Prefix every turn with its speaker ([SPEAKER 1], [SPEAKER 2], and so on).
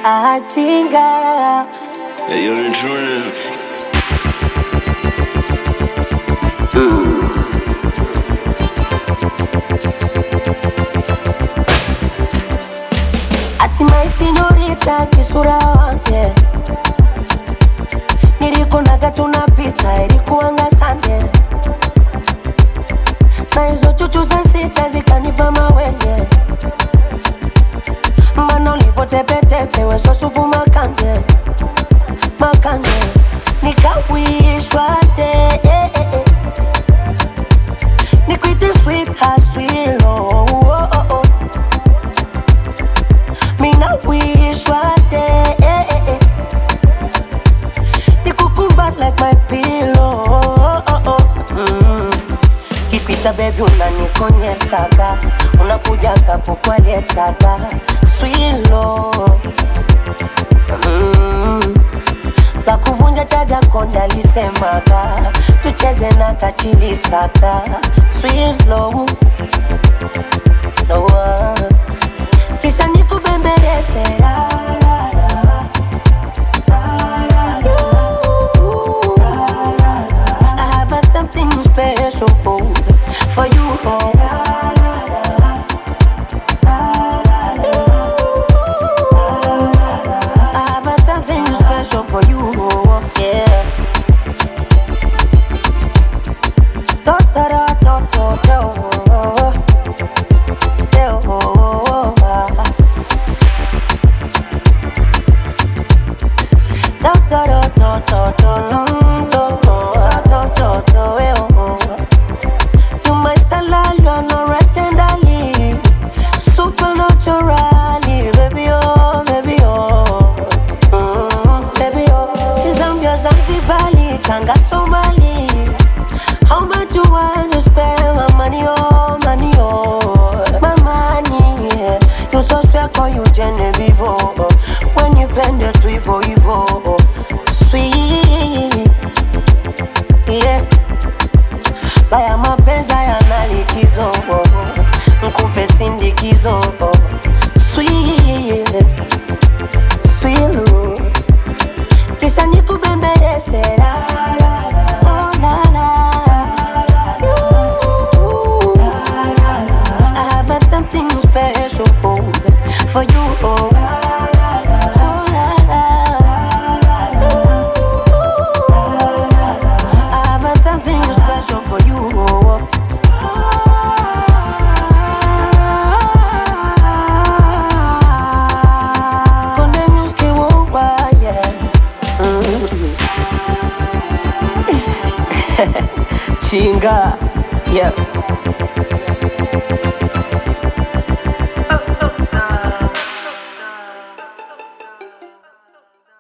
[SPEAKER 1] Achinga.
[SPEAKER 2] Hey, you're intruding.
[SPEAKER 1] Hatimaye sinyorita kisura wake, nilikunaga tunapita ilikuanga sande, na hizo chuchu za sita zikanipa mawenge. Mbona ulivotepetepe weso supu makange, makange. Nikawishwa de nikuite sweet haswilo. Mina wishwa de nikukumbat like my pillow. Kipita baby unanikonyeshaga, unakujaga kukwaletaga swilo. Kakuvunja chaga konde alisemaga, tucheze na kachilisaka swilo. No, kisha nikubembeleze I have something special for you. I have something special for you. Yeah. Do do do do do you my salad, no tenderly, supernaturally, baby oh, baby oh, baby oh. Zambia, Zanzibari, Tanga, Somali. How much you want to spend my money oh, money oh, my money? Yeah. You so sweet, call you Genevieve. When you bend it to Evo, sweet, yeah. Baya mapenza yana likizo, nkupe sindikizo. Sweet, sweet, kisha nikubembeleze oh na na. I have something special for you. Oh. Special for you. Konde music worldwide, yeah. Chinga, yeah.